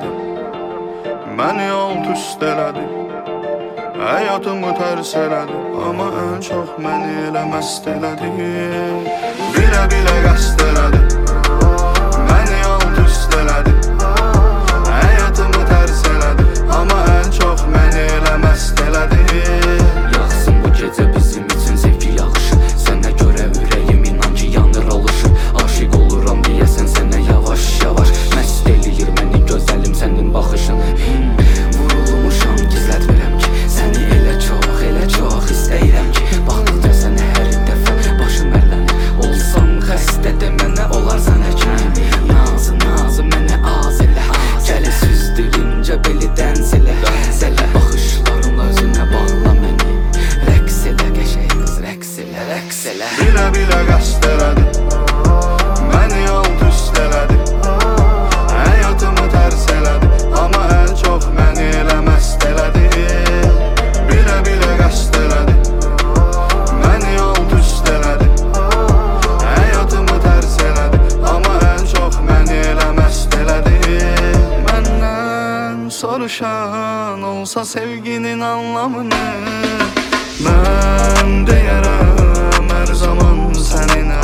elədi, məni alt üst elədi, həyatımı tərs elədi, amma ən çox məni elə məst elədi. Bilə-bilə qəsd elədi, məni alt üst elədi, həyatımı tərs elədi, amma ən çox məni elə məst elədi. Yaxsın bu gecə bizim üçün zevki yaxşı, sənə görə ürəyim inan ki yanır alışır. Aşiq oluram deyəsən sənə yavaş-yavaş, məst eləyir məni gözəlim sənin baxışın. Vurulmuşam gizlətmirəm ki, səni elə çox istəyirəm ki, baxdıqca sənə hər dəfə başım ərlənir. Olsam xəstə de mənə olarsan həkim, nazı mənə az elə, gəli süzdürüncə belidən zələ, zələ baxışlarınla özünə bağla məni, rəqs elə qəşəng qız, rəqs elə. Bilə-bilə qəsd elədi, məni alt üst elədi, həyatımı tərs elədi, amma ən çox məni elə məst elədi. Bilə-bilə qəsd elədi, məni alt üst elədi, həyatımı tərs elədi, amma ən çox məni elə məst elədi. Məndən soruşan olsa sevginin anlamını, mən deyərəm hər zaman sənin